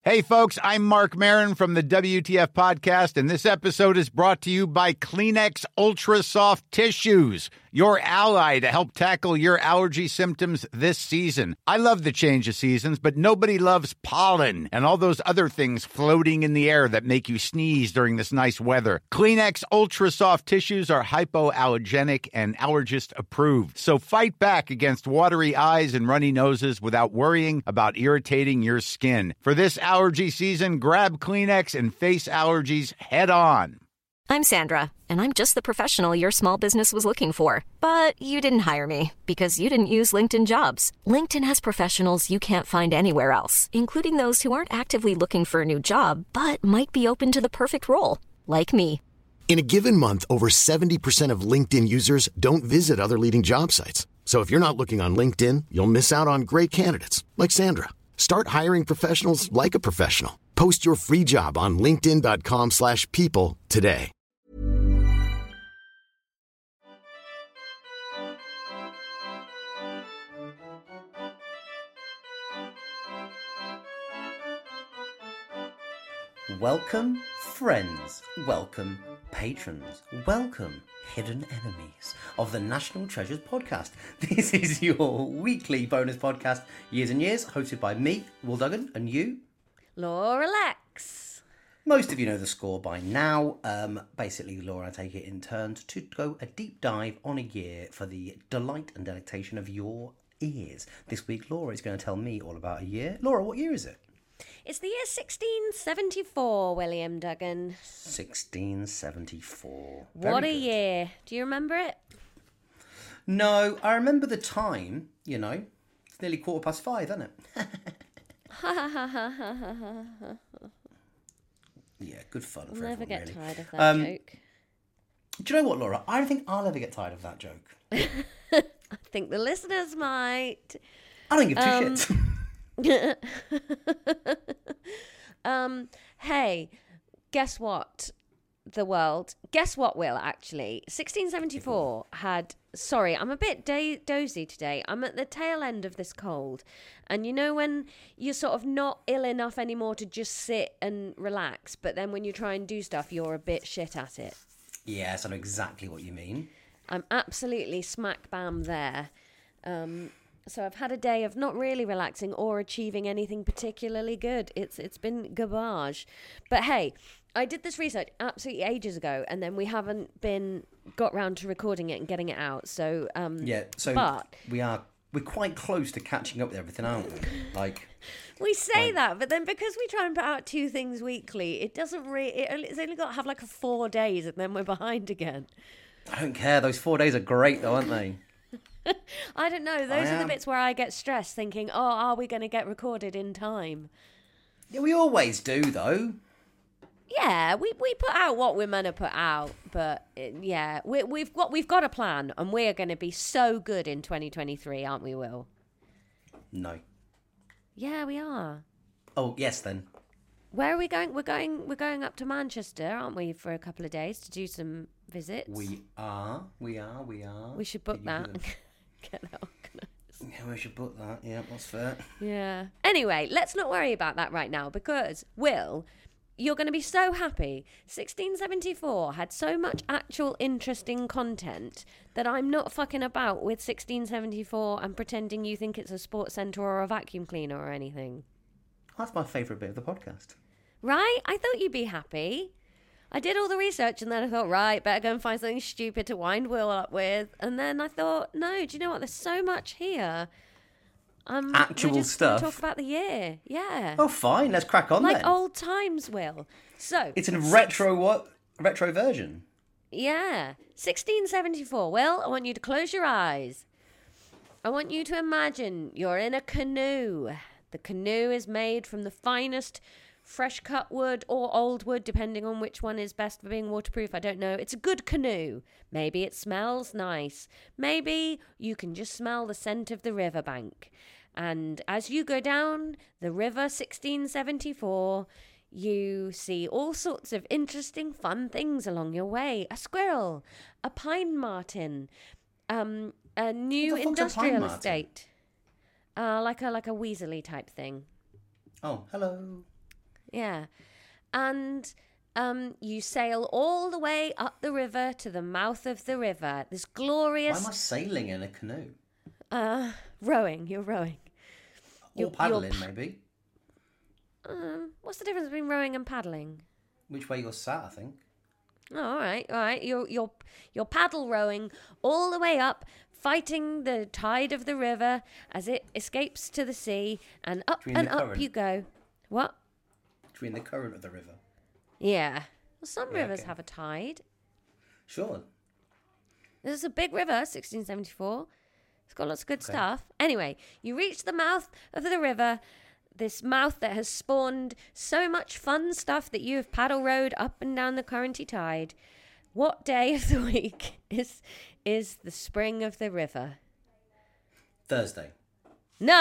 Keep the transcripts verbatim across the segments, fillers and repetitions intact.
Hey, folks, I'm Mark Maron from the W T F Podcast, and this episode is brought to you by Kleenex Ultra Soft Tissues, your ally to help tackle your allergy symptoms this season. I love the change of seasons, but nobody loves pollen and all those other things floating in the air that make you sneeze during this nice weather. Kleenex Ultra Soft Tissues are hypoallergenic and allergist approved, so fight back against watery eyes and runny noses without worrying about irritating your skin. For this allergy season, grab Kleenex and face allergies head on. I'm Sandra, and I'm just the professional your small business was looking for. But you didn't hire me because you didn't use LinkedIn Jobs. LinkedIn has professionals you can't find anywhere else, including those who aren't actively looking for a new job, but might be open to the perfect role, like me. In a given month, over seventy percent of LinkedIn users don't visit other leading job sites. So if you're not looking on LinkedIn, you'll miss out on great candidates, like Sandra. Start hiring professionals like a professional. Post your free job on linkedin.com slash people today. Welcome, friends. Welcome, patrons. Welcome, hidden enemies of the National Treasures podcast. This is your weekly bonus podcast, Years and Years, hosted by me, Will Duggan, and you, Laura Lex. Most of you know the score by now. Um, basically, Laura and I take it in turns to go a deep dive on a year for the delight and delectation of your ears. This week, Laura is going to tell me all about a year. Laura, what year is it? It's the year sixteen seventy-four, William Duggan. sixteen seventy-four. What Very a good. year. Do you remember it? No, I remember the time, you know. It's nearly quarter past five, isn't it? Yeah, good fun I'll for never everyone, get really. tired of that Um, joke. Do you know what, Laura? I don't think I'll ever get tired of that joke. I think the listeners might. I don't give two Um, shits. um, hey, guess what? The world. Guess what, Will, actually? sixteen seventy-four had... Sorry, I'm a bit da- dozy today. I'm at the tail end of this cold. And you know when you're sort of not ill enough anymore to just sit and relax, but then when you try and do stuff, you're a bit shit at it. Yes, I know exactly what you mean. I'm absolutely smack bam there. Um... So I've had a day of not really relaxing or achieving anything particularly good. It's it's been garbage. But hey, I did this research absolutely ages ago, and then we haven't been got round to recording it and getting it out. So um, Yeah, so but we are we're quite close to catching up with everything, aren't we? Like we say like, that, but then because we try and put out two things weekly, it doesn't really. It only, it's only got to have like a four days, and then we're behind again. I don't care. Those four days are great, though, aren't they? I don't know. Those I are the am. bits where I get stressed, thinking, "Oh, are we going to get recorded in time?" Yeah, we always do, though. Yeah, we, we put out what we're meant to put out, but uh, yeah, we, we've got we've got a plan, and we're going to be so good in twenty twenty-three, aren't we, Will? No. Yeah, we are. Oh, yes, then. Where are we going? We're going we're going up to Manchester, aren't we, for a couple of days to do some visits? We are. We are. We are. We should book Did you that. do them? Get that organised. Yeah, we should book that. Yeah, that's fair. Yeah. Anyway, let's not worry about that right now because, Will, you're going to be so happy. sixteen seventy-four had so much actual interesting content that I'm not fucking about with sixteen seventy-four and pretending you think it's a sports centre or a vacuum cleaner or anything. That's my favourite bit of the podcast. Right? I thought you'd be happy. I did all the research and then I thought, right, better go and find something stupid to wind Will up with. And then I thought, no, do you know what? There's so much here. Um, Actual we're just stuff? gonna talk about the year. Yeah. Oh, fine. Let's crack on like then. old times, Will. So It's a retro what? Retro version. yeah, sixteen seventy-four. Will, I want you to close your eyes. I want you to imagine you're in a canoe. The canoe is made from the finest fresh cut wood or old wood, depending on which one is best for being waterproof. I don't know. It's a good canoe. Maybe it smells nice. Maybe you can just smell the scent of the riverbank. And as you go down the river sixteen seventy-four, you see all sorts of interesting, fun things along your way. A squirrel, a pine marten, um, a new What the fuck's a pine industrial marten? estate. Uh, like a like a Weasley type thing. Oh, hello. Yeah. And um, you sail all the way up the river to the mouth of the river. This glorious... Why am I sailing in a canoe? Uh, rowing. You're rowing. Or You're- paddling, you're pa- maybe. Um, what's the difference between rowing and paddling? Which way you're sat, I think. Oh, all right, all right. You're you're you're paddle rowing all the way up, fighting the tide of the river as it escapes to the sea, and up Between and the up current. you go. What? Between the current of the river. Yeah. Well, some Yeah, rivers okay. have a tide. Sure. This is a big river, sixteen seventy-four. It's got lots of good Okay. stuff. Anyway, you reach the mouth of the river, this mouth that has spawned so much fun stuff that you have paddle rowed up and down the currenty tide. What day of the week is is the spring of the river? Thursday. No!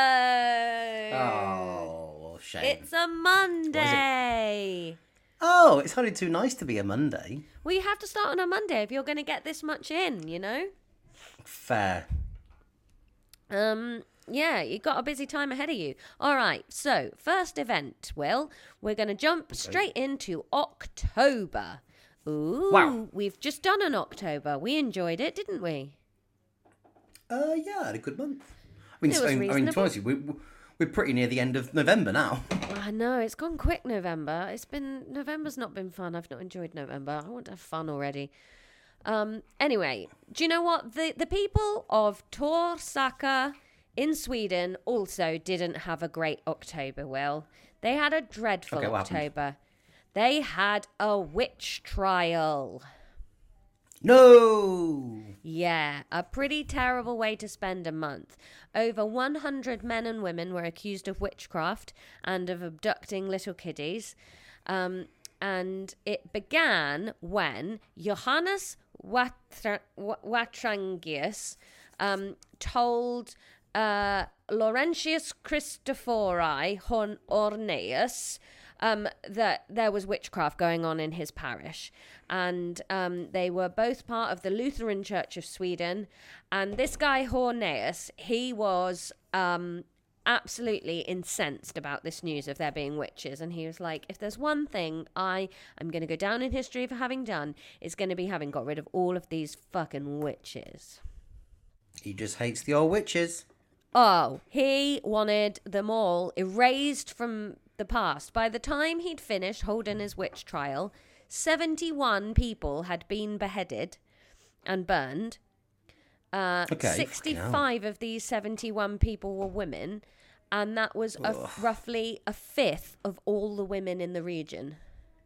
Oh, shame. It's a Monday! Oh, it's hardly too nice to be a Monday. Well, you have to start on a Monday if you're going to get this much in, you know? Fair. Um, yeah, you got a busy time ahead of you. All right, so first event, Will, we're going to jump straight into October. Ooh, Wow. We've just done an October. We enjoyed it, didn't we? Uh, yeah, I had a good month. I mean, It was I mean, I mean, to be reasonable. honest with you, we, we're pretty near the end of November now. I know, it's gone quick, November. It's been, November's not been fun. I've not enjoyed November. I want to have fun already. Um, anyway, do you know what? The, the people of Torsaka in Sweden also didn't have a great October, Will. They had a dreadful Okay, what happened? October. They had a witch trial. No! Yeah, a pretty terrible way to spend a month. Over one hundred men and women were accused of witchcraft and of abducting little kiddies. Um, and it began when Johannes Watra- Wa- Watrangius um, told uh, Laurentius Christophori Hon- Orneus um, that there was witchcraft going on in his parish. And um, they were both part of the Lutheran Church of Sweden. And this guy, Horneus, he was um, absolutely incensed about this news of there being witches. And he was like, if there's one thing I am going to go down in history for having done, it's going to be having got rid of all of these fucking witches. He just hates the old witches. Oh, he wanted them all erased from the past. By the time he'd finished holding his witch trial, seventy-one people had been beheaded and burned. Uh, Okay, sixty-five of these seventy-one people were women, and that was a, roughly a fifth of all the women in the region.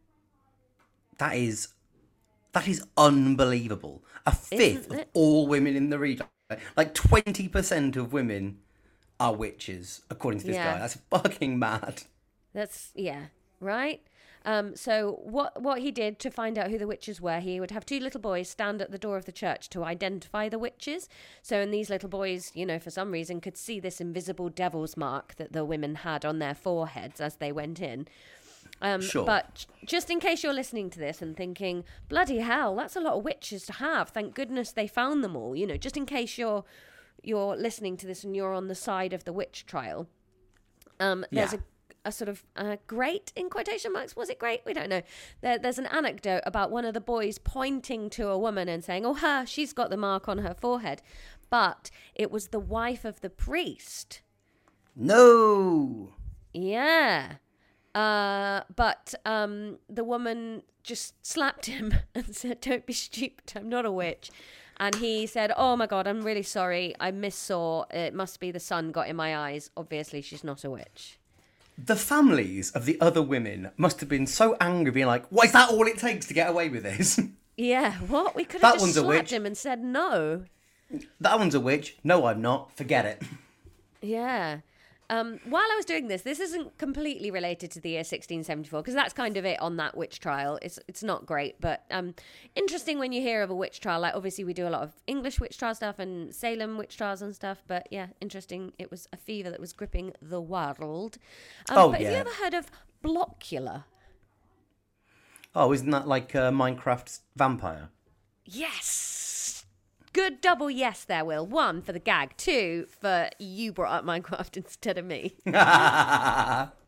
That is, that is unbelievable. A fifth Isn't of it? all women in the region. Like twenty percent of women are witches, according to this Yeah. guy. That's fucking mad. That's, yeah, right? Um, so what what he did to find out who the witches were, he would have two little boys stand at the door of the church to identify the witches. So, and these little boys, you know, for some reason could see this invisible devil's mark that the women had on their foreheads as they went in. Um, Sure. But just in case you're listening to this and thinking, bloody hell, that's a lot of witches to have. Thank goodness they found them all. You know, just in case you're you're listening to this and you're on the side of the witch trial. Um, there's Yeah. a, a sort of uh, great, in quotation marks, was it great? We don't know. There, there's an anecdote about one of the boys pointing to a woman and saying, oh, her, she's got the mark on her forehead. But it was the wife of the priest. No! Yeah. Uh, but um, the woman just slapped him and said, don't be stupid, I'm not a witch. And he said, oh my God, I'm really sorry. I missaw. It must be the sun got in my eyes. Obviously, she's not a witch. The families of the other women must have been so angry, being like, what, is that all it takes to get away with this? Yeah, what? We could have That just one's a slapped witch. him and said no. That one's a witch. No, I'm not. Forget it. Yeah. Um, while I was doing this, this isn't completely related to the year sixteen seventy-four, because that's kind of it on that witch trial. It's it's not great, but um, interesting when you hear of a witch trial. Like, obviously, we do a lot of English witch trial stuff and Salem witch trials and stuff, but yeah, interesting. It was a fever that was gripping the world. Um, Oh, but have you yeah. ever heard of Blockula? Oh, isn't that like uh, Minecraft's vampire? Yes. Good double yes there, Will. One, for the gag. Two, for you brought up Minecraft instead of me.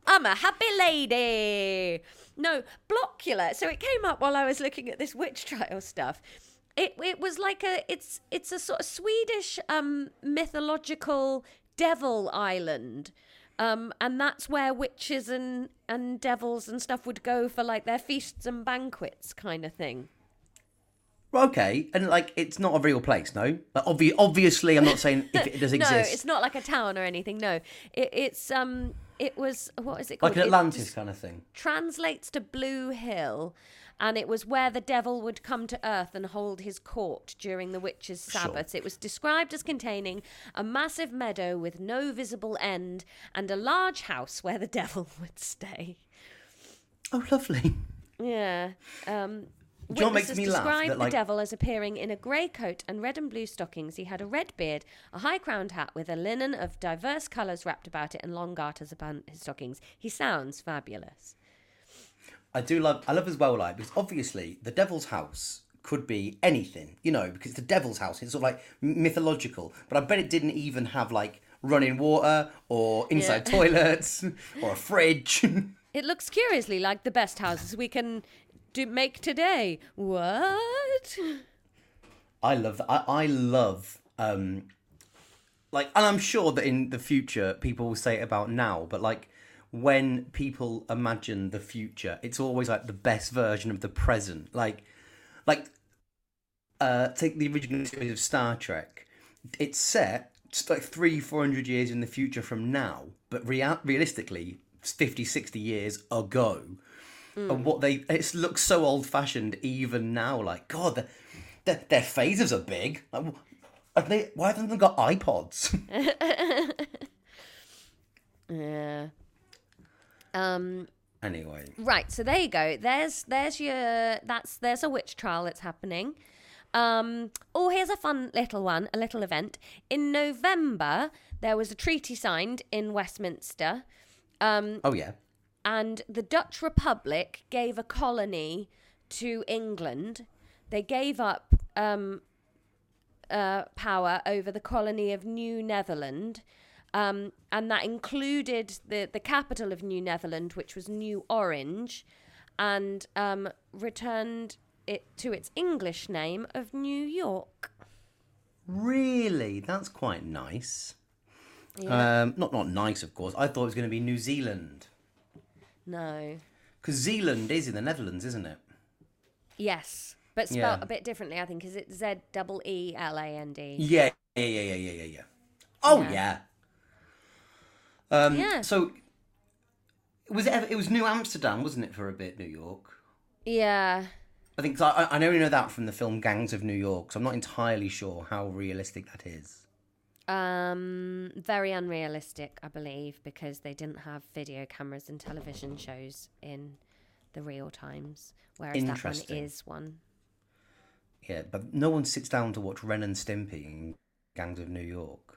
I'm a happy lady. No, Blockula. So it came up while I was looking at this witch trial stuff. It it was like a it's it's a sort of Swedish um, mythological devil island, um, and that's where witches and and devils and stuff would go for like their feasts and banquets kind of thing. Okay, and like it's not a real place, no. Like, obvi- obviously, I'm not saying if it does exist. No, it's not like a town or anything. No, it, it's um, it was what is it called? Like an Atlantis it kind of thing. Translates to Blue Hill, and it was where the devil would come to Earth and hold his court during the witches' Sabbaths. Sure. It was described as containing a massive meadow with no visible end and a large house where the devil would stay. Oh, lovely. Yeah. Um. John makes me laugh. Described that, like... the devil as appearing in a grey coat and red and blue stockings. He had a red beard, a high-crowned hat with a linen of diverse colours wrapped about it, and long garters about his stockings. He sounds fabulous. I do love. I love as well, like because obviously the devil's house could be anything, you know, because it's the devil's house. It's sort of like mythological, but I bet it didn't even have like running water or inside yeah. toilets or a fridge. It looks curiously like the best houses we can. Do make today. What? I love that. I, I love, um, like, and I'm sure that in the future people will say it about now, but like when people imagine the future, it's always like the best version of the present. Like, like, uh, take the original series of Star Trek. It's set just like three, four hundred years in the future from now, but rea- realistically, fifty, sixty years ago. Mm. And what they it looks so old fashioned even now. Like God, the, the, their phasers are big. Like, are they? Why haven't they got iPods? yeah. Um. Anyway. Right. So there you go. There's there's your that's there's a witch trial that's happening. Um. Oh, here's a fun little one, a little event. In November, there was a treaty signed in Westminster. Um. Oh yeah. And the Dutch Republic gave a colony to England. They gave up um, uh, power over the colony of New Netherland. Um, and that included the, the capital of New Netherland, which was New Orange, and um, returned it to its English name of New York. Really? That's quite nice. Yeah. Um, not, not nice, of course. I thought it was going to be New Zealand. No. Because Zealand is in the Netherlands, isn't it? Yes, but spelled yeah. a bit differently, I think. Is it Z E E L A N D? Yeah, yeah, yeah, yeah, yeah, yeah. Oh, yeah. Yeah. Um, yeah. So, was it, ever, it was New Amsterdam, wasn't it, for a bit, New York? Yeah. I think, so I, I only know that from the film Gangs of New York, so I'm not entirely sure how realistic that is. Um, very unrealistic, I believe, because they didn't have video cameras and television shows in the real times, whereas that one is one. Yeah, but no one sits down to watch Ren and Stimpy in Gangs of New York.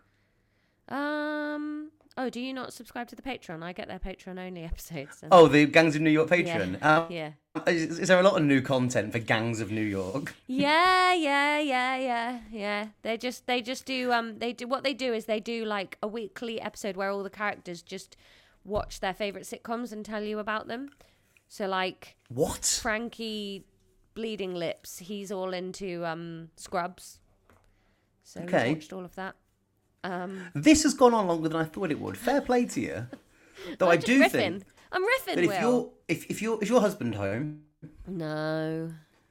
Um. Oh, do you not subscribe to the Patreon? I get their Patreon-only episodes. And... Oh, the Gangs of New York Patreon? Yeah. Um, yeah. Is, is there a lot of new content for Gangs of New York? Yeah, yeah, yeah, yeah, yeah. They just, they just do, um, they do, what they do is they do like a weekly episode where all the characters just watch their favourite sitcoms and tell you about them. So like... What? Frankie Bleeding Lips, he's all into, um, Scrubs. So okay. we watched all of that. Um, this has gone on longer than I thought it would. Fair play to you. Though I'm I just do riffing. think I'm riffing. that if Will. you're if if you're is your husband home? No.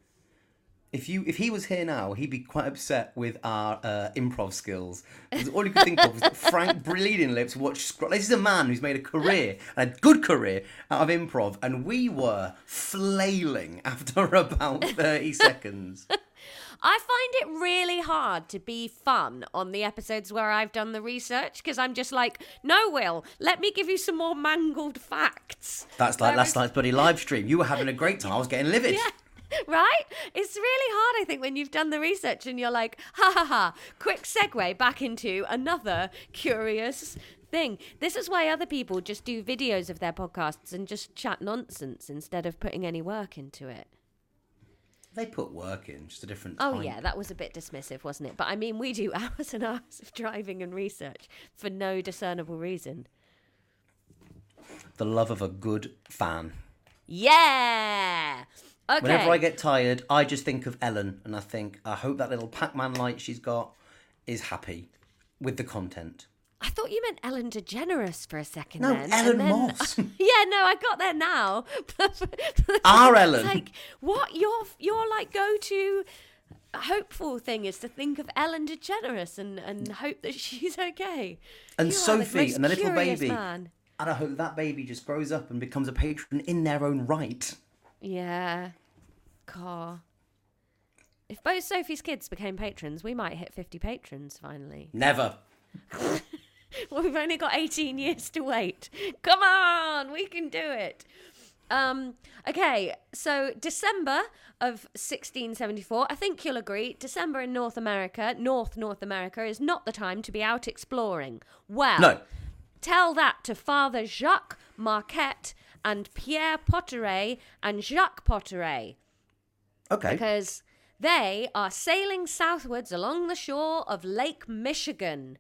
If you if he was here now, he'd be quite upset with our uh, improv skills. Because all he could think of was that Frank Bleeding Lips watched. Scr- this is a man who's made a career, a good career, out of improv, and we were flailing after about thirty seconds. I find it really hard to be fun on the episodes where I've done the research because I'm just like, no, Will, let me give you some more mangled facts. That's like Whereas... last night's bloody live stream. You were having a great time. I was getting livid. Yeah, right? It's really hard, I think, when you've done the research and you're like, ha ha ha, quick segue back into another curious thing. This is why other people just do videos of their podcasts and just chat nonsense instead of putting any work into it. They put work in, just a different Oh, type. yeah, that was a bit dismissive, wasn't it? But, I mean, we do hours and hours of driving and research for no discernible reason. the love of a good fan. Yeah. Okay. Whenever I get tired, I just think of Ellen, and I think, I hope that little Pac-Man light she's got is happy with the content. I thought you meant Ellen DeGeneres for a second. No, then, Ellen and then, Moss. Yeah, no, I got there now. Our Ellen. It's like, what your your like go-to hopeful thing is to think of Ellen DeGeneres and, and hope that she's okay. And You are Sophie the and the little curious baby. Man. And I hope that baby just grows up and becomes a patron in their own right. Yeah. Car. If both Sophie's kids became patrons, we might hit fifty patrons finally. Never. Well, we've only got eighteen years to wait. Come on, we can do it. Um, okay, so December of sixteen seventy-four, I think you'll agree, December in North America, North North America, is not the time to be out exploring. Well, No. tell that to Father Jacques Marquette and Pierre Potteret and Jacques Potteret. Okay. Because they are sailing southwards along the shore of Lake Michigan.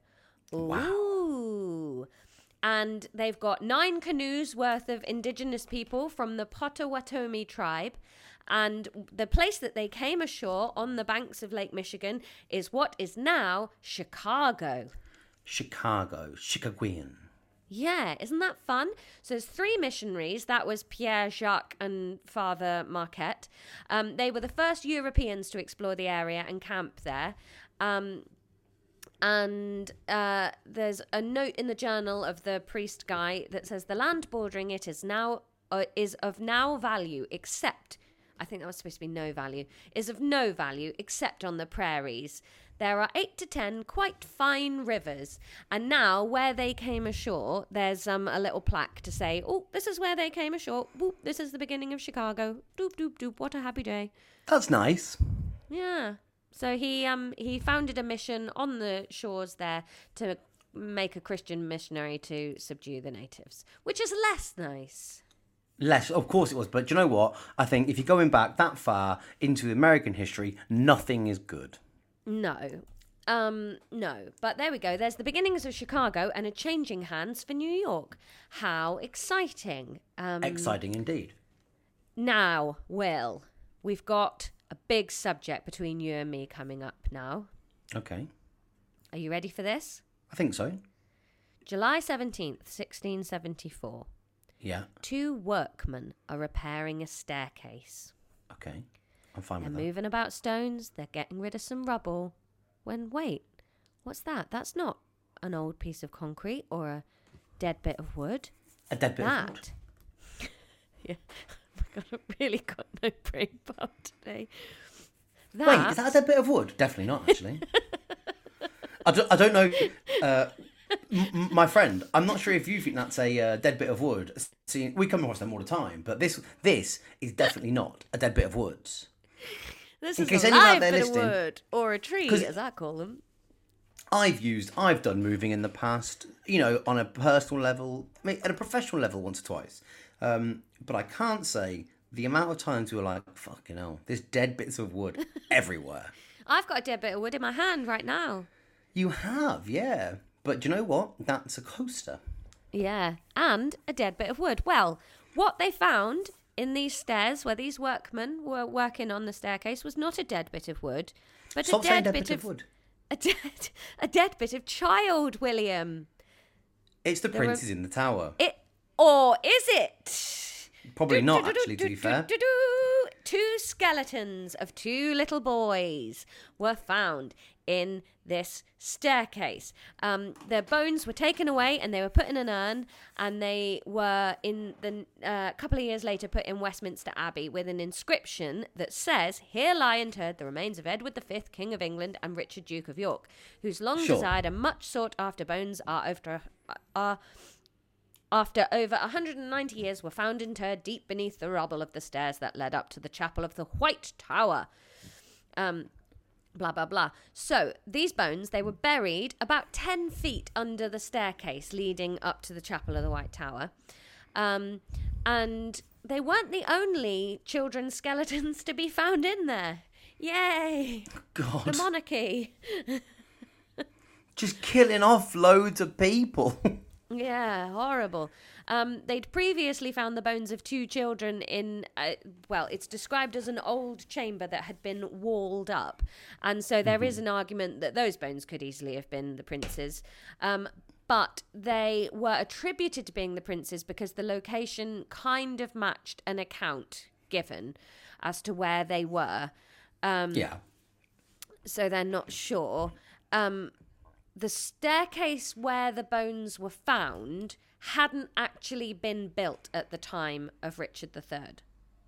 Ooh. And they've got nine canoes worth of indigenous people from the Potawatomi tribe. And the place that they came ashore on the banks of Lake Michigan is what is now Chicago. Chicago. Chicagoan. Yeah, isn't that fun? So there's three missionaries. That was Pierre, Jacques, and Father Marquette. Um, they were the first Europeans to explore the area and camp there. Um, and uh, there's a note in the journal of the priest guy that says the land bordering it is now uh, is of now value except, I think that was supposed to be no value, is of no value except on the prairies. There are eight to ten quite fine rivers, and now where they came ashore, there's um a little plaque to say, oh, this is where they came ashore. Boop, this is the beginning of Chicago. Doop, doop, doop. What a happy day. That's nice. Yeah. So he um he founded a mission on the shores there to make a Christian missionary to subdue the natives, which is less nice. Less, of course it was, but do you know what? I think if you're going back that far into American history, nothing is good. No. Um, no. But there we go. There's the beginnings of Chicago and a changing hands for New York. How exciting. Um, Exciting indeed. Now, Will, we've got a big subject between you and me coming up now. Okay. Are you ready for this? I think so. July seventeenth, sixteen seventy-four. Yeah. Two workmen are repairing a staircase. Okay. I'm fine They're with that. moving about stones. They're getting rid of some rubble. When, wait, what's that? That's not an old piece of concrete or a dead bit of wood. A dead bit that. of wood. Yeah. Oh my God, I've really got no brain power today. That... Wait, is that a dead bit of wood? Definitely not, actually. I, don't, I don't know. Uh, m- my friend, I'm not sure if you think that's a uh, dead bit of wood. See, we come across them all the time, but this this is definitely not a dead bit of woods. This In is case a anyone out live there bit listening- of wood, or a tree, 'Cause- as I call them. I've used, I've done moving in the past, you know, on a personal level, at a professional level once or twice. Um, but I can't say the amount of times we were like, fucking hell, there's dead bits of wood everywhere. I've got a dead bit of wood in my hand right now. You have, yeah. But do you know what? That's a coaster. Yeah, and a dead bit of wood. Well, what they found in these stairs where these workmen were working on the staircase was not a dead bit of wood, but Stop a saying dead, dead bit, bit of, of wood. a dead a dead bit of child, William. It's the There princes were- in the tower. It or is it? Probably Do, not, do, do, actually, do, to be do, fair. do, do. Two skeletons of two little boys were found in this staircase. Um, their bones were taken away and they were put in an urn, and they were in the a uh, couple of years later put in Westminster Abbey with an inscription that says, "Here lie interred the remains of Edward the Fifth, King of England, and Richard, Duke of York, whose long Sure. desired and much sought after bones are over are." After over one hundred ninety years, were found interred deep beneath the rubble of the stairs that led up to the chapel of the White Tower. Um, blah, blah, blah. So these bones, they were buried about ten feet under the staircase leading up to the chapel of the White Tower. Um, and they weren't the only children's skeletons to be found in there. Yay! God. The monarchy. Just killing off loads of people. Yeah, horrible. Um, they'd previously found the bones of two children in, uh, well, it's described as an old chamber that had been walled up. And so there mm-hmm. is an argument that those bones could easily have been the princes. Um, but they were attributed to being the princes because the location kind of matched an account given as to where they were. Um, yeah. So they're not sure. Um The staircase where the bones were found hadn't actually been built at the time of Richard the Third.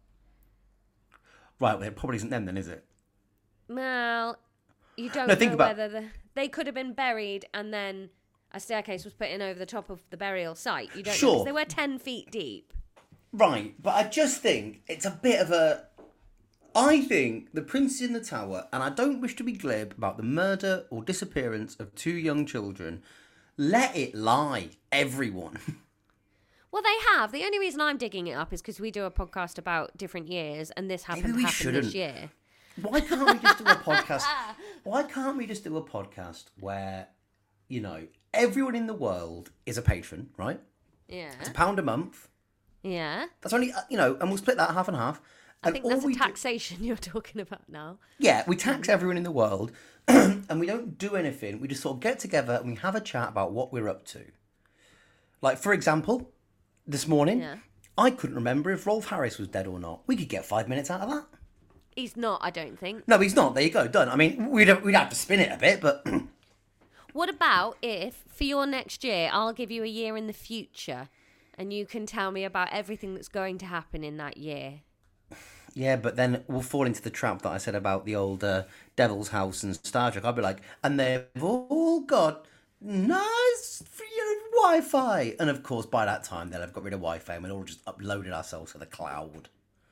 Right, well, it probably isn't them then, is it? Well, you don't no, know think about... whether the, they could have been buried and then a staircase was put in over the top of the burial site. You don't sure. know, 'cause they were ten feet deep. Right, but I just think it's a bit of a... I think the princes in the tower, and I don't wish to be glib about the murder or disappearance of two young children, let it lie, everyone. Well, they have. The only reason I'm digging it up is because we do a podcast about different years, and this happened Maybe we happened shouldn't. this year. Why can't we just do a podcast? Why can't we just do a podcast where, you know, everyone in the world is a patron, right? Yeah. It's a pound a month. Yeah. That's only, you know, and we'll split that half and half. I And think all that's a we do- taxation you're talking about now. Yeah, we tax everyone in the world and we don't do anything. We just sort of get together and we have a chat about what we're up to. Like, for example, this morning, Yeah. I couldn't remember if Rolf Harris was dead or not. We could get five minutes out of that. He's not, I don't think. No, he's not. There you go, done. I mean, we'd have, we'd have to spin it a bit, but... What about if, for your next year, I'll give you a year in the future and you can tell me about everything that's going to happen in that year? Yeah, but then we'll fall into the trap that I said about the old uh, Devil's House and Star Trek. I'll be like, and they've all got nice Wi-Fi. And of course, by that time, they'll have got rid of Wi-Fi and we'll all just uploaded ourselves to the cloud.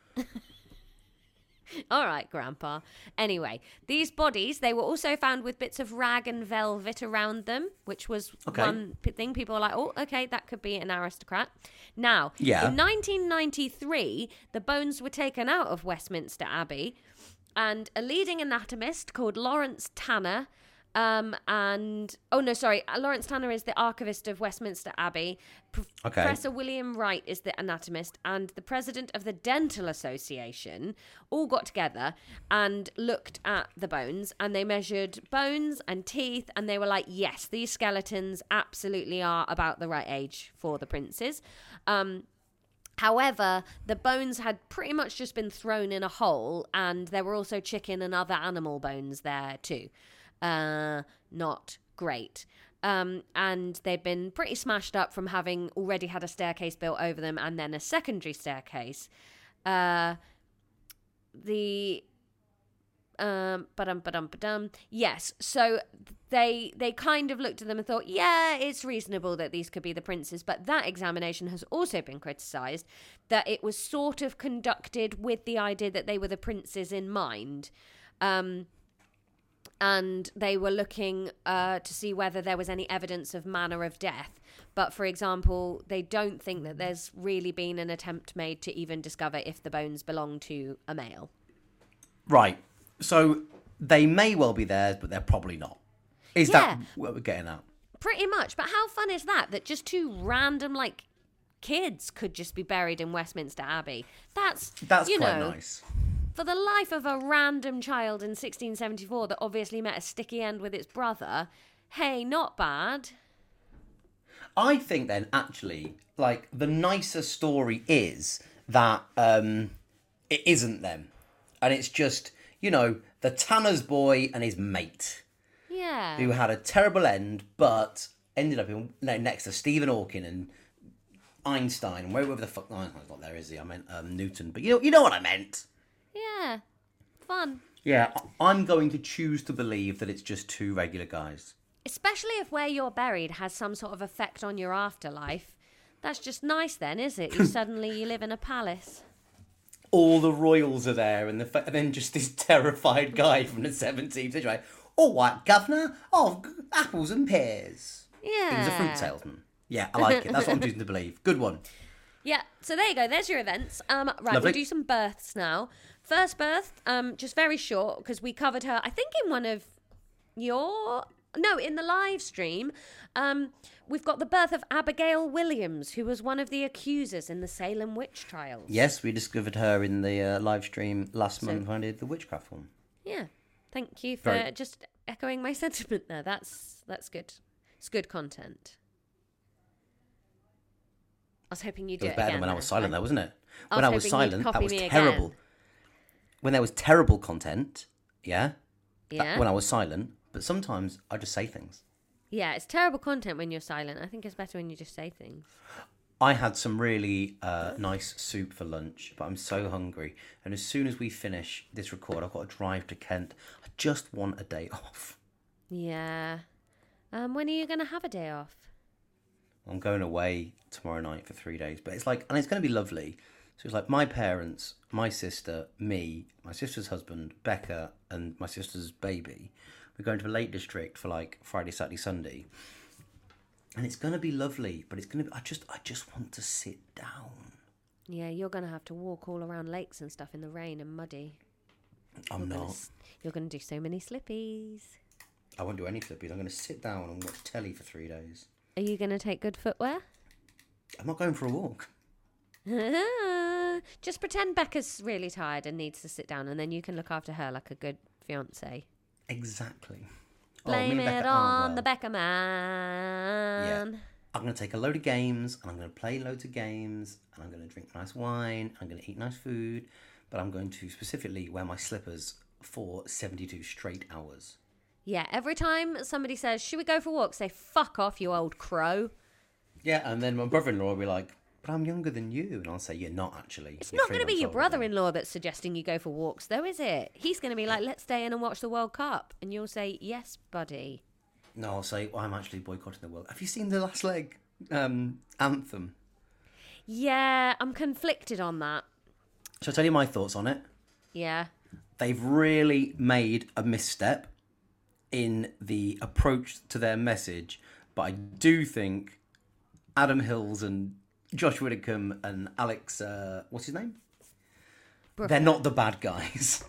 All right, Grandpa. Anyway, these bodies, they were also found with bits of rag and velvet around them, which was okay. one p- thing. People were like, oh, okay, that could be an aristocrat. Now, yeah. in nineteen ninety-three, the bones were taken out of Westminster Abbey, and a leading anatomist called Lawrence Tanner, um, and, oh no, sorry, Lawrence Tanner is the archivist of Westminster Abbey. Pro- okay. Professor William Wright is the anatomist, and the president of the Dental Association all got together and looked at the bones, and they measured bones and teeth, and they were like, yes, these skeletons absolutely are about the right age for the princes. Um, However, the bones had pretty much just been thrown in a hole, and there were also chicken and other animal bones there too. Uh, not great. Um, and they've been pretty smashed up from having already had a staircase built over them and then a secondary staircase. Uh, the um, ba-dum, ba-dum, ba-dum. Yes, so they they kind of looked at them and thought, yeah, it's reasonable that these could be the princes, but that examination has also been criticised, that it was sort of conducted with the idea that they were the princes in mind. Um And they were looking uh, to see whether there was any evidence of manner of death. But, for example, they don't think that there's really been an attempt made to even discover if the bones belong to a male. Right. So they may well be theirs, but they're probably not. Is Yeah. that what we're getting at? Pretty much. But how fun is that? That just two random, like, kids could just be buried in Westminster Abbey. That's, That's you quite know, nice. For the life of a random child in sixteen seventy-four that obviously met a sticky end with its brother, hey, not bad. I think then, actually, like, the nicer story is that um, it isn't them. And it's just, you know, the Tanner's boy and his mate. Yeah. Who had a terrible end, but ended up in, next to Stephen Hawking and Einstein and wherever the fuck... Einstein's not there, is he? I meant um, Newton. But you know, you know what I meant. Yeah, fun. Yeah, I'm going to choose to believe that it's just two regular guys. Especially if where you're buried has some sort of effect on your afterlife. That's just nice then, is it? You suddenly you live in a palace. All the royals are there, and, the fa- and then just this terrified guy from the seventeenth century. Like, all right, governor, oh, g- apples and pears. Yeah. He was a fruit salesman. Yeah, I like it. That's what I'm choosing to believe. Good one. Yeah, so there you go. There's your events. Um, right, Lovely. we'll do some births now. First birth, um, just very short, because we covered her, I think, in one of your... No, in the live stream. Um, We've got the birth of Abigail Williams, who was one of the accusers in the Salem witch trials. Yes, we discovered her in the uh, live stream last So- month when I did the witchcraft one. Yeah. Thank you for Very- just echoing my sentiment there. That's that's good. It's good content. I was hoping you'd It do was it better again than when I there. was silent, though, wasn't it? I When was I was hoping you'd silent, copy that was me terrible. again. When there was terrible content, yeah, that- Yeah. when I was silent, but sometimes I just say things. Yeah, it's terrible content when you're silent. I think it's better when you just say things. I had some really uh, nice soup for lunch, but I'm so hungry. And as soon as we finish this record, I've got to drive to Kent. I just want a day off. Yeah. Um, when are you going to have a day off? I'm going away tomorrow night for three days, but it's like, and it's going to be lovely. So it's like my parents, my sister, me, my sister's husband, Becca, and my sister's baby. We're going to the Lake District for like Friday, Saturday, Sunday. And it's going to be lovely, but it's going to be, I just, I just want to sit down. Yeah, you're going to have to walk all around lakes and stuff in the rain and muddy. I'm You're gonna not. s- You're going to do so many slippies. I won't do any flippies. I'm going to sit down and watch telly for three days. Are you going to take good footwear? I'm not going for a walk. Just pretend Becca's really tired and needs to sit down, and then you can look after her like a good fiance. Exactly. Blame me and it Becca on aren't the well. Becca man. I'm going to take a load of games, and I'm going to play loads of games, and I'm going to drink nice wine, I'm going to eat nice food, but I'm going to specifically wear my slippers for seventy-two straight hours. Yeah, every time somebody says, should we go for a walk? Say, fuck off, you old crow. Yeah, and then my brother-in-law will be like, but I'm younger than you. And I'll say, you're not actually. It's You're not three going to be months your older than me." brother-in-law that's suggesting you go for walks, though, is it? He's going to be like, let's stay in and watch the World Cup. And you'll say, yes, buddy. No, I'll say, well, I'm actually boycotting the world. Have you seen the Last Leg um, anthem? Yeah, I'm conflicted on that. Shall I tell you my thoughts on it? Yeah. They've really made a misstep in the approach to their message, but I do think Adam Hills and Josh Widdicombe and Alex, uh, what's his name? Brooker. They're not the bad guys.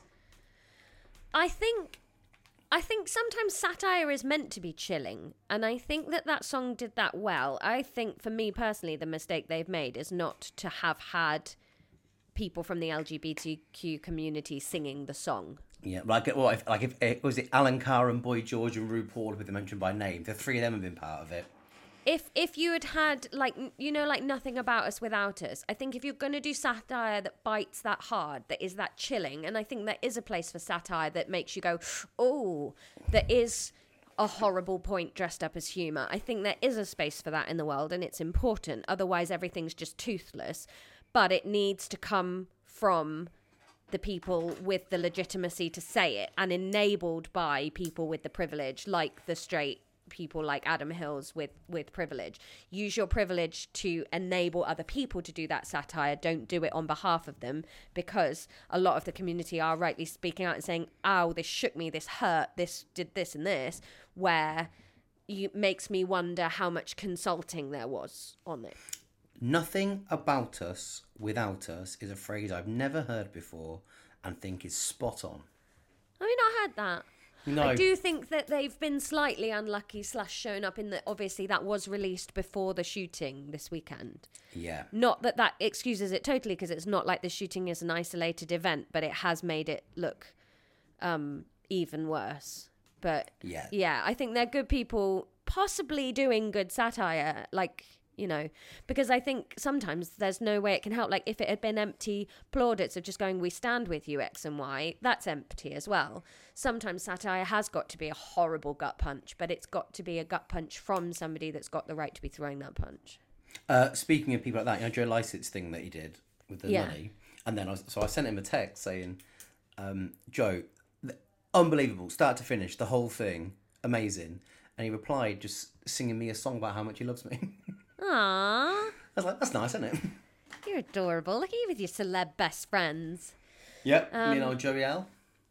I think I think sometimes satire is meant to be chilling, and I think that that song did that well. I think for me personally, the mistake they've made is not to have had people from the L G B T Q community singing the song. Yeah, like well, if, like if it was it Alan Carr and Boy George and RuPaul with them mentioned by name, the three of them have been part of it. If if you had had, like, you know, like Nothing About Us Without Us, I think if you're going to do satire that bites that hard, that is that chilling, and I think there is a place for satire that makes you go, oh, there is a horrible point dressed up as humour. I think there is a space for that in the world, and it's important. Otherwise, everything's just toothless. But it needs to come from the people with the legitimacy to say it, and enabled by people with the privilege, like the straight people like Adam Hills with with privilege. Use your privilege to enable other people to do that satire. Don't do it on behalf of them, because a lot of the community are rightly speaking out and saying, ow, this shook me, this hurt, this did this and this, where you makes me wonder how much consulting there was on it. Nothing about us without us is a phrase I've never heard before and think is spot on. Have you not heard that? No. I do think that they've been slightly unlucky slash shown up in that obviously that was released before the shooting this weekend. Yeah. Not that that excuses it totally, because it's not like the shooting is an isolated event, but it has made it look um, even worse. But Yeah. yeah, I think they're good people possibly doing good satire, like, you know, because I think sometimes there's no way it can help. Like, if it had been empty plaudits of just going, we stand with you, X and Y, that's empty as well. Sometimes satire has got to be a horrible gut punch, but it's got to be a gut punch from somebody that's got the right to be throwing that punch. Uh, speaking of people like that, you know, Joe Lycett's thing that he did with the Yeah. money. And then I was, so I sent him a text saying, um, Joe, th- unbelievable, start to finish, the whole thing, amazing. And he replied just singing me a song about how much he loves me. Aww, I was like, that's nice, isn't it? you're adorable. Look at you with your celeb best friends. Yep, Um, me and old Joey L.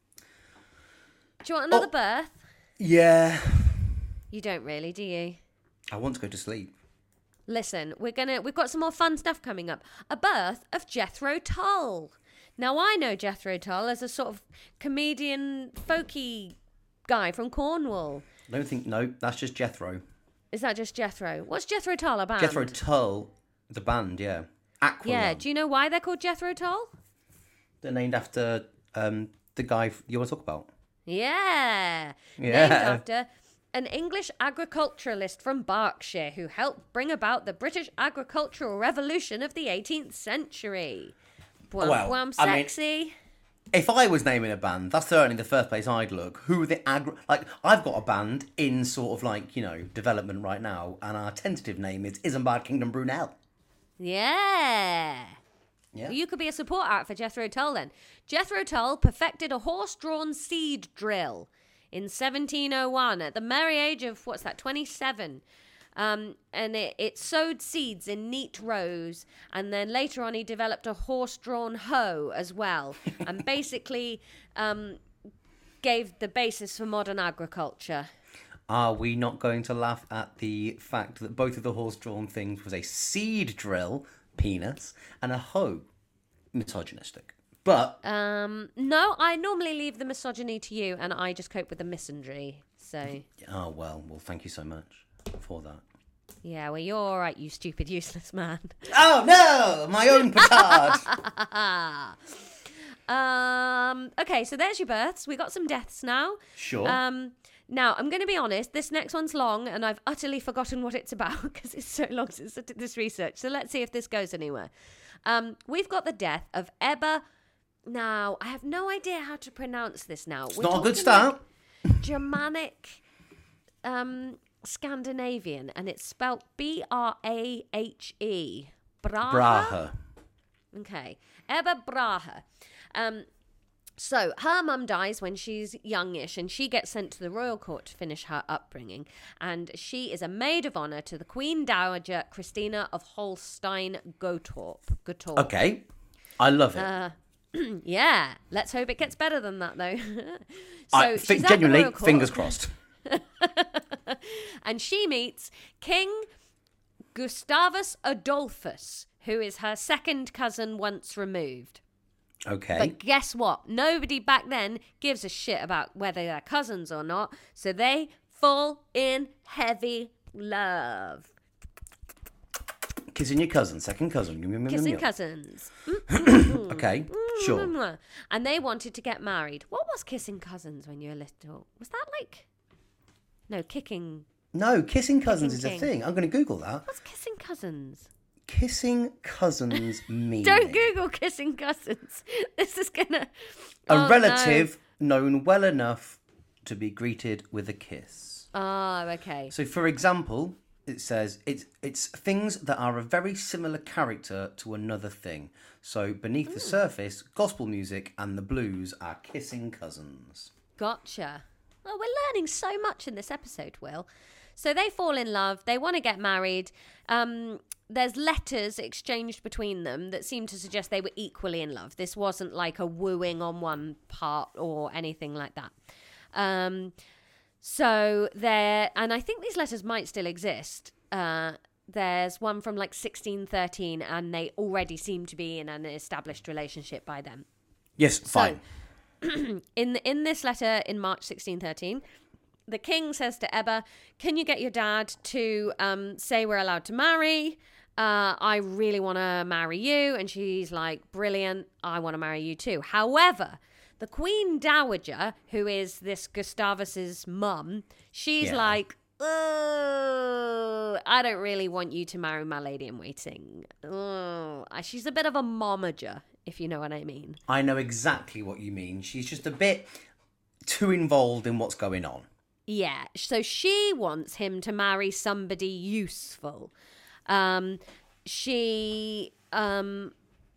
Do you want another Oh. birth? Yeah. You don't really, do you? I want to go to sleep. Listen, we're gonna we've got some more fun stuff coming up. A birth of Jethro Tull. Now, I know Jethro Tull as a sort of comedian, folky guy from Cornwall. I don't think, no, that's just Jethro. Is that just Jethro? What's Jethro Tull, a band? Jethro Tull, the band, yeah. Aqualung. Yeah, do you know why they're called Jethro Tull? They're named after um, the guy you want to talk about. Yeah. Yeah. Named after an English agriculturalist from Berkshire who helped bring about the British agricultural revolution of the eighteenth century. Bwam, Well, bwam, I mean- sexy. If I was naming a band, that's certainly the first place I'd look. Who are the agri... Like, I've got a band in sort of like, you know, development right now, and our tentative name is Isambard Kingdom Brunel. Yeah. Yeah. You could be a support act for Jethro Tull then. Jethro Tull perfected a horse-drawn seed drill in seventeen oh one at the merry age of, what's that, twenty-seven. Um, and it, it sowed seeds in neat rows, and then later on he developed a horse-drawn hoe as well, and basically um, gave the basis for modern agriculture. Are we not going to laugh at the fact that both of the horse-drawn things was a seed drill, penis, and a hoe, misogynistic? But Um, no, I normally leave the misogyny to you, and I just cope with the misandry. So, oh well, well, thank you so much for that. yeah, well, you're all right, you stupid, useless man. Oh no, my own petard. um, okay, so there's your births. We got some deaths now. Sure. Um, now, I'm going to be honest, this next one's long, and I've utterly forgotten what it's about because it's so long since I did this research. So let's see if this goes anywhere. Um, we've got the death of Ebba. Now, I have no idea how to pronounce this now. It's We're not a good talking start. like Germanic, um, Scandinavian, and it's spelt B R A H E. Brahe? Brahe. Okay. Ebba Brahe. Um, so her mum dies when she's youngish, and she gets sent to the royal court to finish her upbringing. And she is a maid of honour to the Queen Dowager Christina of Holstein-Gottorp. Gottorp. Okay, I love it. Uh, yeah. Let's hope it gets better than that, though. so I she's think at the genuinely, royal court, fingers crossed. and she meets King Gustavus Adolphus, who is her second cousin once removed. Okay. But guess what? Nobody back then gives a shit about whether they're cousins or not. So they fall in heavy love. Kissing your cousin, second cousin. Yum, yum, yum, Kissing yum. cousins. Okay, sure. And they wanted to get married. What was kissing cousins when you were little? Was that like... No, kicking... No, kissing cousins Kissing is a king. thing. I'm going to Google that. What's kissing cousins? Kissing cousins meaning. Don't Google kissing cousins. This is gonna... A Oh, relative known well enough to be greeted with a kiss. No. Oh, okay. So, for example, it says it's it's things that are a very similar character to another thing. So, beneath the surface, gospel music and the blues are kissing cousins. Gotcha. Well, we're learning so much in this episode, Will. So they fall in love. They want to get married. Um, there's letters exchanged between them that seem to suggest they were equally in love. This wasn't like a wooing on one part or anything like that. Um, so there, and I think these letters might still exist. Uh, there's one from like sixteen thirteen, and they already seem to be in an established relationship by then. Yes, fine. In the, in this letter in March sixteen thirteen, the king says to Ebba, can you get your dad to um, say we're allowed to marry? Uh, I really want to marry you. And she's like, brilliant, I want to marry you too. However, the Queen Dowager, who is this Gustavus's mum, she's Yeah. like, oh, I don't really want you to marry my lady in waiting. Oh, she's a bit of a momager, if you know what I mean. I know exactly what you mean. She's just a bit too involved in what's going on. Yeah, so she wants him to marry somebody useful. Um, she, um,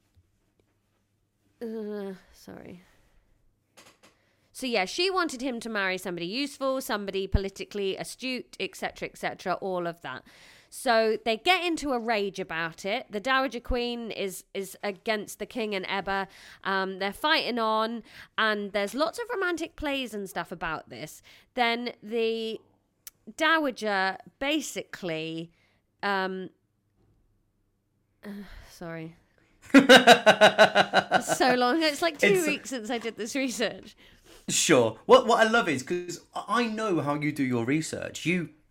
uh, sorry. So yeah, she wanted him to marry somebody useful, somebody politically astute, et cetera, et cetera, all of that. So they get into a rage about it. The Dowager Queen is is against the king and Ebba. Um, they're fighting on, and there's lots of romantic plays and stuff about this. Then the Dowager basically, um, uh, sorry, it's so long. It's like two It's- weeks since I did this research. Sure. What what I love is because I know how you do your research. You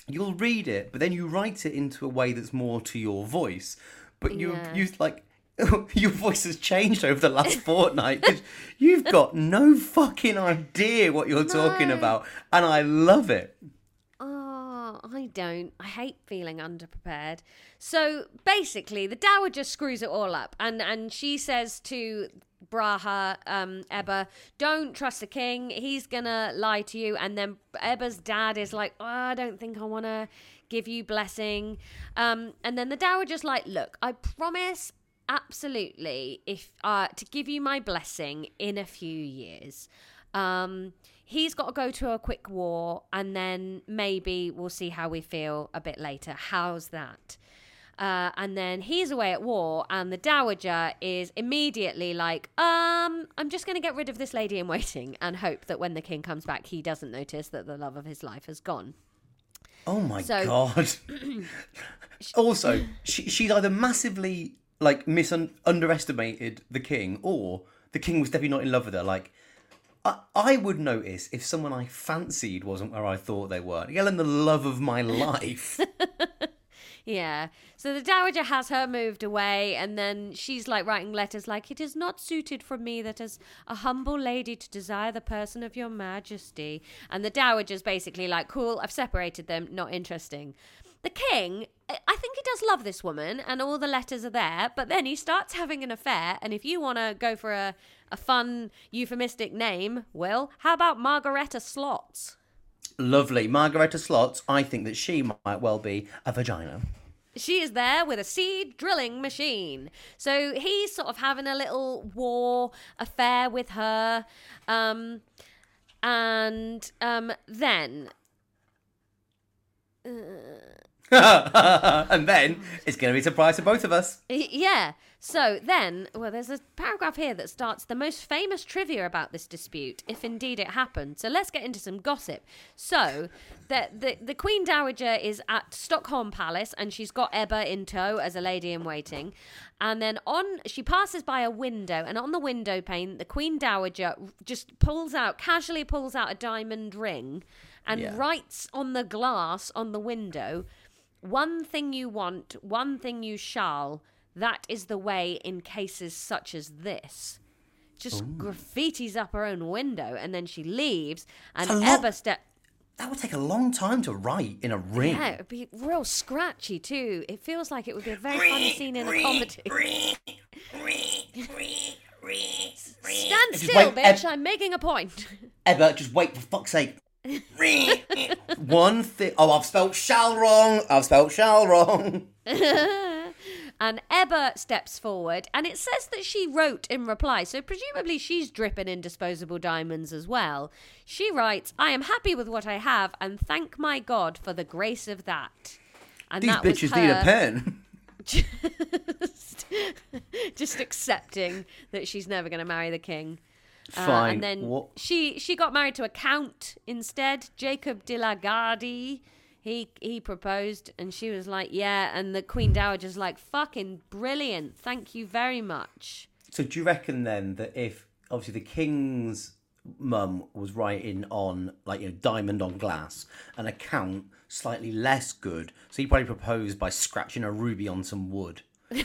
you'll read it, but then you write it into a way that's more to your voice. But you Yeah. you like your voice has changed over the last fortnight because you've got no fucking idea what you're talking No. about, and I love it. Oh, I don't. I hate feeling underprepared. So basically, the Dowager screws it all up, and and she says to Braha, um, Ebba, don't trust the king. He's gonna lie to you. And then Ebba's dad is like, oh, I don't think I want to give you blessing. Um, and then the Dowager's like, look, I promise. Absolutely, if uh, to give you my blessing in a few years. Um, he's got to go to a quick war, and then maybe we'll see how we feel a bit later. How's that? Uh, and then he's away at war, and the Dowager is immediately like, um, I'm just going to get rid of this lady in waiting and hope that when the king comes back, he doesn't notice that the love of his life has gone. Oh my So- god! Also, she, she's either massively like misun underestimated the king, or the king was definitely not in love with her. Like, I, I would notice if someone I fancied wasn't where I thought they were. Yelling the love of my life. Yeah. So the Dowager has her moved away, and then she's like writing letters like, it is not suited for me that as a humble lady to desire the person of your majesty. And the Dowager's basically like, cool, I've separated them, not interesting. The king, I think he does love this woman, and all the letters are there, but then he starts having an affair, and if you want to go for a, a fun euphemistic name, well, how about Margareta Slots? Lovely. Margareta Slots, I think that she might well be a vagina. She is there with a seed drilling machine. So he's sort of having a little war affair with her. Um, and um, then... And then it's going to be a surprise to both of us. Yeah. So then, well, there's a paragraph here that starts the most famous trivia about this dispute, if indeed it happened. So let's get into some gossip. So the the, the Queen Dowager is at Stockholm Palace, and she's got Ebba in tow as a lady in waiting. And then on, she passes by a window, and on the window pane, the Queen Dowager just pulls out, casually pulls out a diamond ring, and Yeah. writes on the glass on the window, one thing you want, one thing you shall. That is the way in cases such as this. Just Ooh. graffitis up her own window, and then she leaves, and That's a lot. Ebba step. That would take a long time to write in a ring. Yeah, it'd be real scratchy too. It feels like it would be a very funny scene in a comedy. Stand Just still, wait, bitch! Eb- I'm making a point. Ebba, just wait, for fuck's sake. One thing. Oh, I've spelt shall wrong. I've spelt shall wrong. And Ebba steps forward, and it says that she wrote in reply, so presumably she's dripping in disposable diamonds as well. She writes, I am happy with what I have, and thank my God for the grace of that. And These that was bitches her need a pen. just, just accepting that she's never going to marry the king. Uh, Fine. and then What? she she got married to a count instead, Jacob de la Gardie. He he proposed, and she was like, yeah. And the Queen Dowager's like, fucking brilliant. Thank you very much. So do you reckon then that if obviously the king's mum was writing on like you know diamond on glass, and a count slightly less good, so he probably proposed by scratching a ruby on some wood.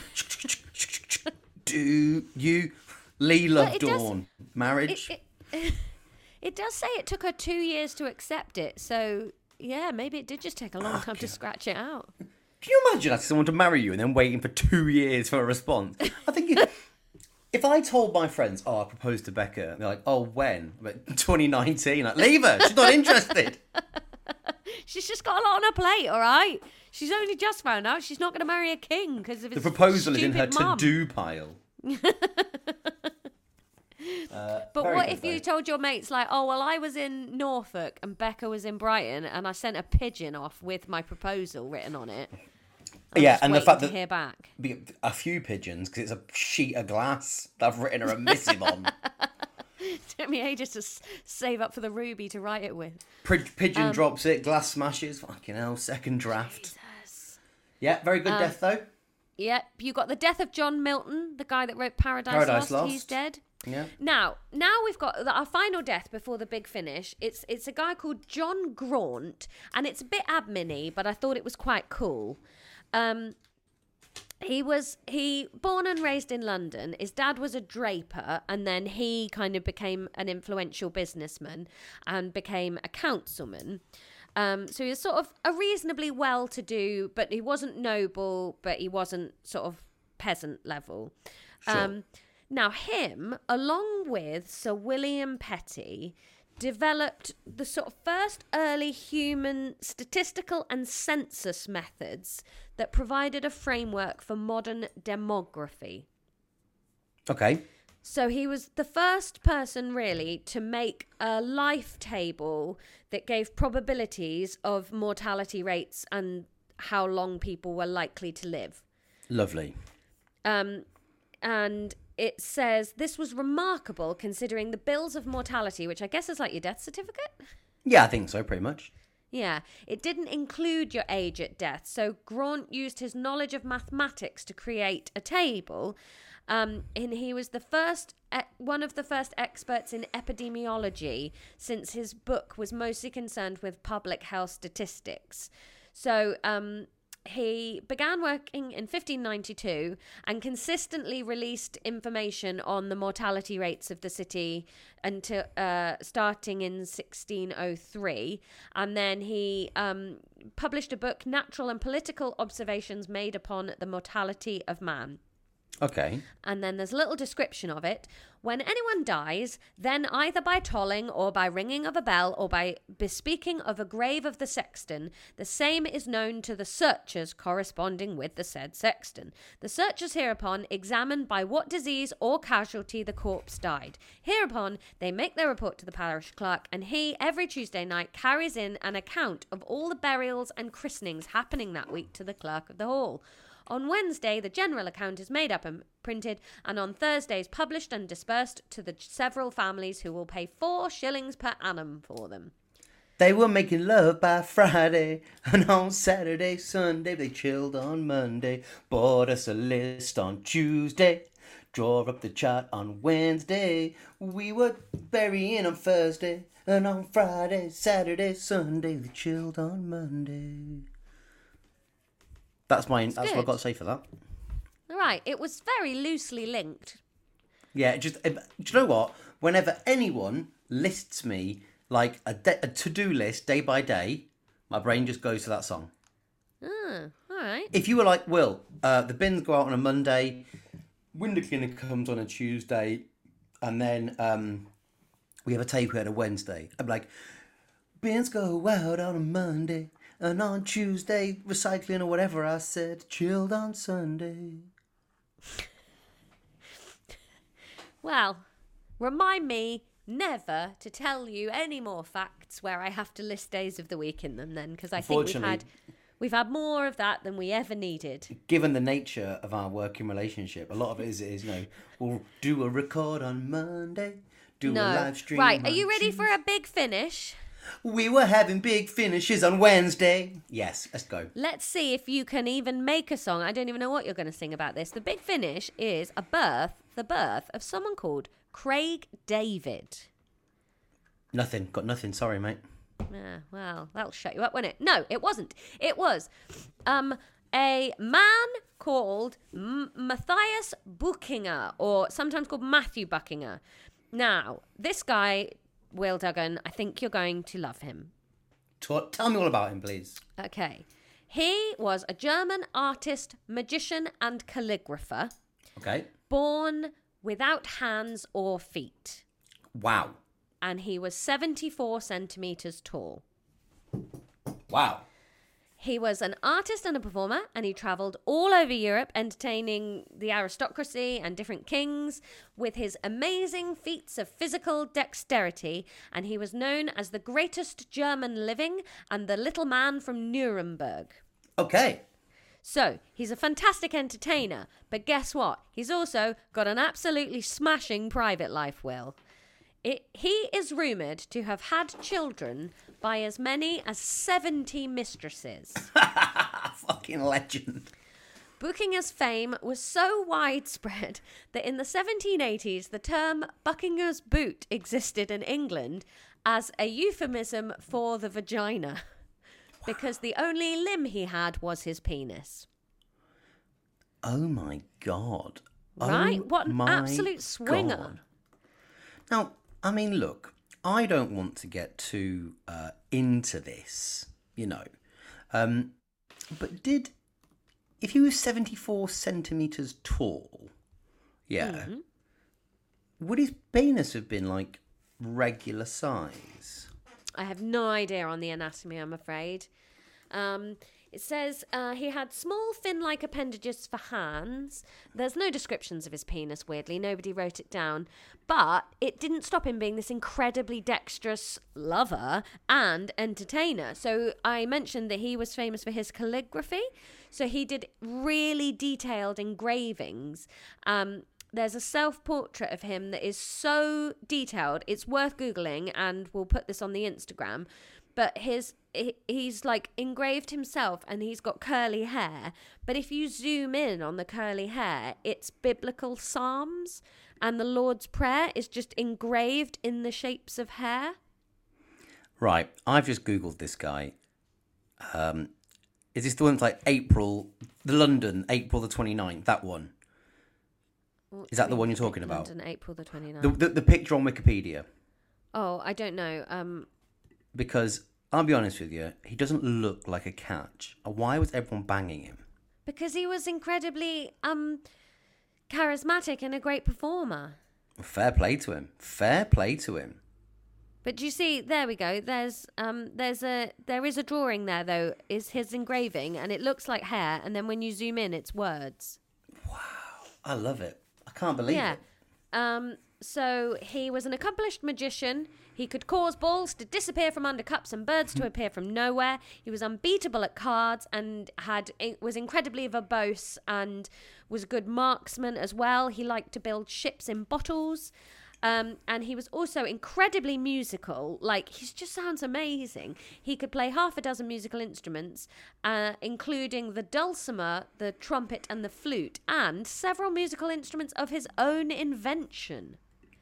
Do you, Lee Well, Love it does- Dawn, marriage? It, it, it does say it took her two years to accept it. So, yeah, maybe it did just take a long time to scratch it out. Can you imagine asking someone to marry you and then waiting for two years for a response? I think it, if I told my friends, oh, I proposed to Becca, and they're like, oh, when? I'm like, twenty nineteen. Like, leave her. She's not interested. She's just got a lot on her plate, all right? She's only just found out she's not going to marry a king because of The his proposal is in her stupid mum. to-do pile. uh, But very what good, if you though. told your mates, like, oh, well, I was in Norfolk and Becca was in Brighton, and I sent a pigeon off with my proposal written on it. I'm Yeah, just and the waiting fact to that- hear back. Be a few pigeons, because it's a sheet of glass that I've written her a missive on. Took me ages to s- save up for the ruby to write it with. P- pigeon Um, drops it, glass smashes. Fucking hell, second draft. Jesus. Yeah, very Um, good death, though. Yep, you got the death of John Milton, the guy that wrote Paradise, Paradise Lost. He's Lost. dead. Yeah. Now, now we've got our final death before the big finish. It's it's a guy called John Graunt, and it's a bit admin-y, but I thought it was quite cool. Um, he was he born and raised in London. His dad was a draper, and then he kind of became an influential businessman and became a councilman. Um, so he was sort of a reasonably well-to-do, but he wasn't noble, but he wasn't sort of peasant level. Sure. Um, Now, him, along with Sir William Petty, developed the sort of first early human statistical and census methods that provided a framework for modern demography. Okay. So he was the first person, really, to make a life table that gave probabilities of mortality rates and how long people were likely to live. Lovely. Um, and... It says this was remarkable considering the bills of mortality, which I guess is like your death certificate. Yeah, I think so, pretty much. Yeah, it didn't include your age at death. So Graunt used his knowledge of mathematics to create a table. Um, and he was the first, one of the first experts in epidemiology, since his book was mostly concerned with public health statistics. So, um, he began working in fifteen ninety-two and consistently released information on the mortality rates of the city until uh, starting in sixteen oh three. And then he um, published a book, Natural and Political Observations Made Upon the Mortality of Man. Okay. And then there's a little description of it. When anyone dies, then either by tolling or by ringing of a bell or by bespeaking of a grave of the sexton, the same is known to the searchers corresponding with the said sexton. The searchers hereupon examine by what disease or casualty the corpse died. Hereupon they make their report to the parish clerk, and he, every Tuesday night, carries in an account of all the burials and christenings happening that week to the clerk of the hall. On Wednesday, the general account is made up and printed, and on Thursdays published and dispersed to the several families who will pay four shillings per annum for them. They were making love by Friday, and on Saturday, Sunday, they chilled on Monday, bought us a list on Tuesday, draw up the chart on Wednesday, we were burying on Thursday, and on Friday, Saturday, Sunday, they chilled on Monday. That's my. That's, that's what I've got to say for that. Right, it was very loosely linked. Yeah, just do you know what? Whenever anyone lists me like a, de- a to-do list day by day, my brain just goes to that song. Ah, all right. If you were like, Will, uh, the bins go out on a Monday, window cleaner comes on a Tuesday, and then um, we have a tapehead a Wednesday. I'm like, bins go out on a Monday. And on Tuesday, recycling or whatever I said, chilled on Sunday. Well, remind me never to tell you any more facts where I have to list days of the week in them then, because I think we've had, we've had more of that than we ever needed. Given the nature of our working relationship, a lot of it is, is you know, we'll do a record on Monday, do no. a live stream Right, on are you ready Tuesday. for a big finish? We were having big finishes on Wednesday. Yes, let's go. Let's see if you can even make a song. I don't even know what you're going to sing about this. The big finish is a birth, the birth of someone called Craig David. Nothing. Got nothing. Sorry, mate. Yeah, well, that'll shut you up, won't it? No, it wasn't. It was um, a man called M- Matthias Buchinger, or sometimes called Matthew Buchinger. Now, this guy... Will Duggan, I think you're going to love him. Tell, tell me all about him, please. Okay. He was a German artist, magician, and calligrapher. Okay. Born without hands or feet. Wow. And he was seventy-four centimetres tall. Wow. He was an artist and a performer, and he travelled all over Europe entertaining the aristocracy and different kings with his amazing feats of physical dexterity, and he was known as the greatest German living and the little man from Nuremberg. Okay. So, he's a fantastic entertainer, but guess what? He's also got an absolutely smashing private life, Will. It, he is rumoured to have had children by as many as seventy mistresses. Fucking legend. Buckingham's fame was so widespread that in the seventeen eighties, the term Buckingham's boot existed in England as a euphemism for the vagina, because the only limb he had was his penis. Oh my God. Right? Oh what an my absolute swinger. God. Now, I mean, look, I don't want to get too uh, into this, you know. Um, but did, if he was seventy-four centimetres tall, yeah, mm-hmm. would his penis have been like regular size? I have no idea on the anatomy, I'm afraid. Um, it says uh, he had small fin-like appendages for hands. There's no descriptions of his penis, weirdly. Nobody wrote it down. But it didn't stop him being this incredibly dexterous lover and entertainer. So I mentioned that he was famous for his calligraphy. So he did really detailed engravings. Um, there's a self-portrait of him that is so detailed. It's worth Googling, and we'll put this on the Instagram. But his he's like engraved himself, and he's got curly hair. But if you zoom in on the curly hair, it's biblical psalms, and the Lord's Prayer is just engraved in the shapes of hair. Right, I've just Googled this guy. Um, is this the one that's like April, the London, April the twenty-ninth, that one? What is that the one you're talking about? London, April the twenty-ninth. The, the, the picture on Wikipedia. Oh, I don't know. Um... Because, I'll be honest with you, he doesn't look like a catch. Why was everyone banging him? Because he was incredibly um, charismatic and a great performer. Fair play to him. Fair play to him. But do you see, there we go. There's um, there's a there is a drawing there, though, is his engraving, and it looks like hair, and then when you zoom in, it's words. Wow. I love it. I can't believe yeah. it. Um, so he was an accomplished magician. He could cause balls to disappear from under cups and birds to appear from nowhere. He was unbeatable at cards and had was incredibly verbose and was a good marksman as well. He liked to build ships in bottles. Um, and he was also incredibly musical. Like, he just sounds amazing. He could play half a dozen musical instruments, uh, including the dulcimer, the trumpet, and the flute, and several musical instruments of his own invention.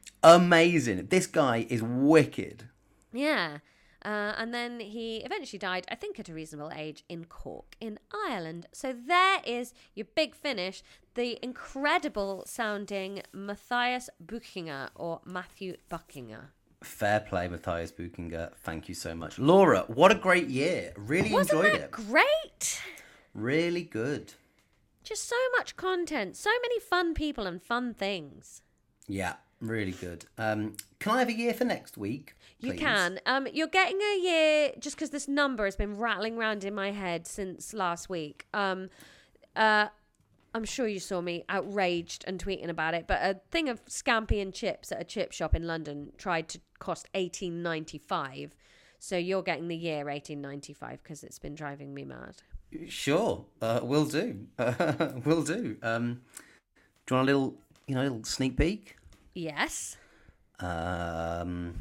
Amazing. This guy is wicked. Yeah. Uh, and then he eventually died, I think at a reasonable age, in Cork, in Ireland. So there is your big finish, the incredible sounding Matthias Buchinger, or Matthew Buchinger. Fair play, Matthias Buchinger. Thank you so much. Laura, what a great year. Really Wasn't enjoyed that it. Great. Really good. Just so much content, so many fun people and fun things. Yeah, really good. Um, can I have a year for next week? Please? You can. Um, you're getting a year just because this number has been rattling around in my head since last week. Um, uh, I'm sure you saw me outraged and tweeting about it, but a thing of scampi and chips at a chip shop in London tried to cost eighteen ninety-five. So you're getting the year eighteen ninety-five because it's been driving me mad. Sure, uh, will do. Uh, will do. Um, do you want a little, you know, a little sneak peek? Yes. Um.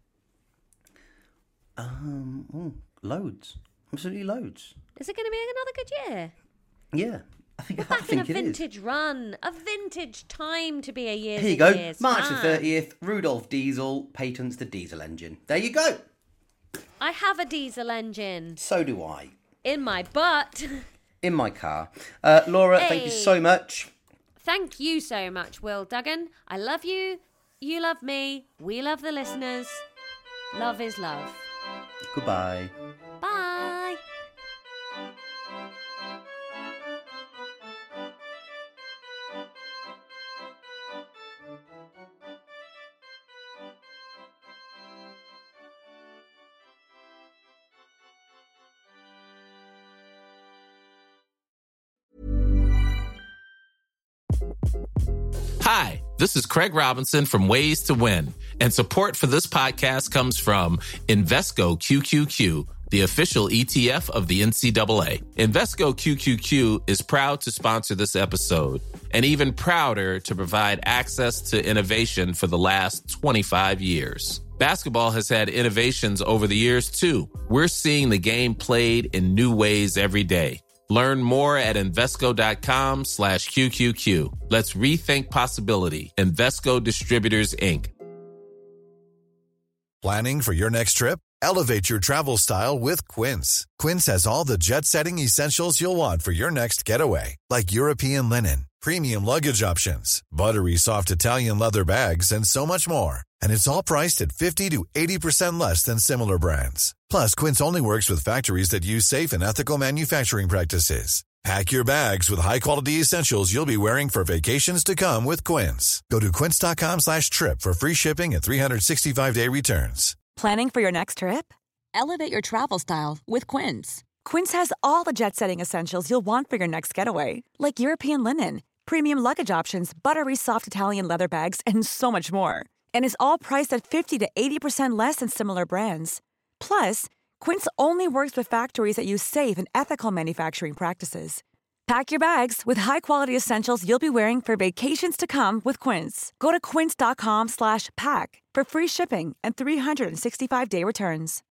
Um. Oh, loads. Absolutely loads. Is it going to be another good year? Yeah, I think. We're I back think in a it vintage is. run, a vintage time to be a year's. Here you go. Years March fan. the thirtieth. Rudolph Diesel patents the diesel engine. There you go. I have a diesel engine So do I. in my butt. In my car. Uh, Laura, Hey. thank you so much. Thank you so much, Will Duggan. I love you. You love me. We love the listeners. Love is love. Goodbye. Bye. Hi, this is Craig Robinson from Ways to Win, and support for this podcast comes from Invesco Q Q Q, the official E T F of the N C double A. Invesco Q Q Q is proud to sponsor this episode, and even prouder to provide access to innovation for the last twenty-five years. Basketball has had innovations over the years, too. We're seeing the game played in new ways every day. Learn more at Invesco.com slash QQQ. Let's rethink possibility. Invesco Distributors, Incorporated. Planning for your next trip? Elevate your travel style with Quince. Quince has all the jet-setting essentials you'll want for your next getaway, like European linen, premium luggage options, buttery soft Italian leather bags, and so much more. And it's all priced at fifty to eighty percent less than similar brands. Plus, Quince only works with factories that use safe and ethical manufacturing practices. Pack your bags with high-quality essentials you'll be wearing for vacations to come with Quince. Go to quince.com slash trip for free shipping and three sixty-five day returns. Planning for your next trip? Elevate your travel style with Quince. Quince has all the jet-setting essentials you'll want for your next getaway, like European linen, premium luggage options, buttery soft Italian leather bags, and so much more. And is all priced at fifty to eighty percent less than similar brands. Plus, Quince only works with factories that use safe and ethical manufacturing practices. Pack your bags with high-quality essentials you'll be wearing for vacations to come with Quince. Go to quince.com slash pack for free shipping and three sixty-five day returns.